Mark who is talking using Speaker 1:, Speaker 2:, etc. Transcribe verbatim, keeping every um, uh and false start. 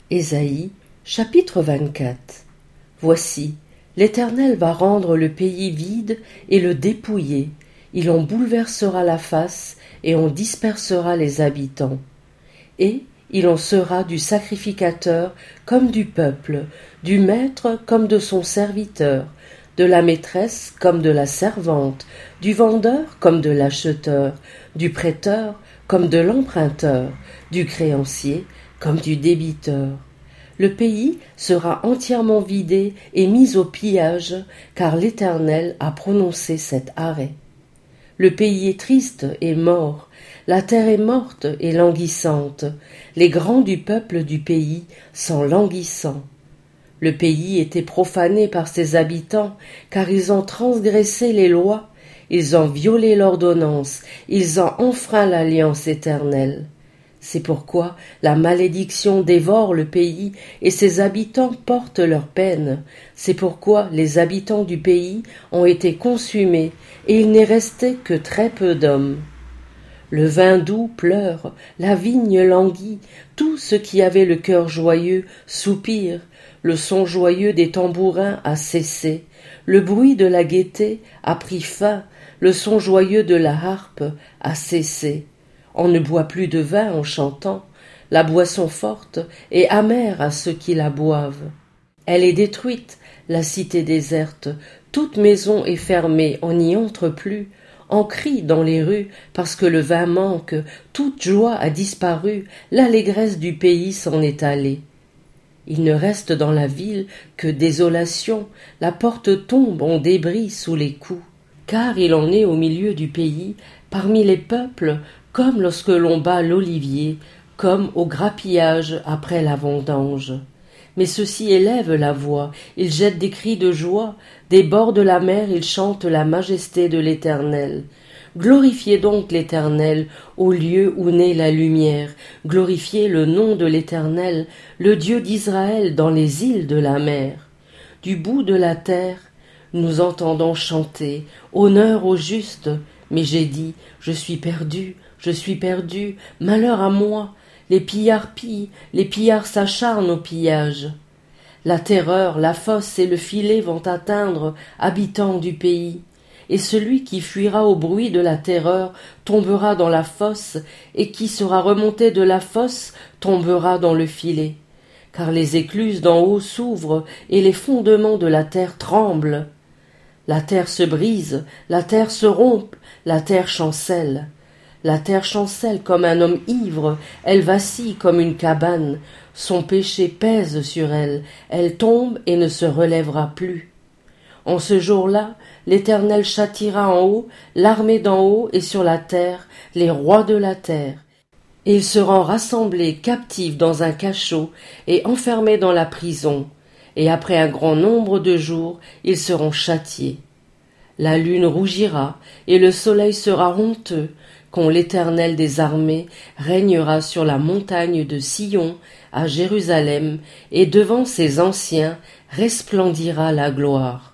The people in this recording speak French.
Speaker 1: Ésaïe, chapitre vingt-quatre. Voici, l'Éternel va rendre le pays vide et le dépouiller. Il en bouleversera la face et en dispersera les habitants. Et il en sera du sacrificateur comme du peuple, du maître comme de son serviteur, de la maîtresse comme de la servante, du vendeur comme de l'acheteur, du prêteur comme de l'emprunteur, du créancier comme du débiteur. Le pays sera entièrement vidé et mis au pillage, car l'Éternel a prononcé cet arrêt. Le pays est triste et mort, la terre est morte et languissante, les grands du peuple du pays sont languissants. Le pays était profané par ses habitants, car ils ont transgressé les lois, ils ont violé l'ordonnance, ils ont enfreint l'alliance éternelle. C'est pourquoi la malédiction dévore le pays et ses habitants portent leur peine. C'est pourquoi les habitants du pays ont été consumés et il n'est resté que très peu d'hommes. Le vin doux pleure, la vigne languit, tout ce qui avait le cœur joyeux soupire, le son joyeux des tambourins a cessé, le bruit de la gaieté a pris fin, le son joyeux de la harpe a cessé. On ne boit plus de vin en chantant, la boisson forte est amère à ceux qui la boivent. Elle est détruite, la cité déserte, toute maison est fermée, on n'y entre plus. On crie dans les rues parce que le vin manque, toute joie a disparu, l'allégresse du pays s'en est allée. Il ne reste dans la ville que désolation, la porte tombe en débris sous les coups. Car il en est au milieu du pays, parmi les peuples, comme lorsque l'on bat l'olivier, comme au grappillage après la vendange. Mais ceux-ci élèvent la voix, ils jettent des cris de joie, des bords de la mer ils chantent la majesté de l'Éternel. Glorifiez donc l'Éternel au lieu où naît la lumière, glorifiez le nom de l'Éternel, le Dieu d'Israël dans les îles de la mer. Du bout de la terre, nous entendons chanter, honneur au juste, mais j'ai dit, je suis perdu, je suis perdu, malheur à moi, les pillards pillent, les pillards s'acharnent au pillage. La terreur, la fosse et le filet vont atteindre, habitants du pays, et celui qui fuira au bruit de la terreur tombera dans la fosse, et qui sera remonté de la fosse tombera dans le filet. Car les écluses d'en haut s'ouvrent, et les fondements de la terre tremblent. La terre se brise, la terre se rompt, la terre chancelle. La terre chancelle comme un homme ivre, elle vacille comme une cabane, son péché pèse sur elle, elle tombe et ne se relèvera plus. En ce jour-là, l'Éternel châtiera en haut, l'armée d'en haut et sur la terre, les rois de la terre. Et ils seront rassemblés captifs dans un cachot et enfermés dans la prison, et après un grand nombre de jours, ils seront châtiés. La lune rougira, et le soleil sera honteux, quand l'Éternel des armées régnera sur la montagne de Sion, à Jérusalem, et devant ses anciens resplendira la gloire.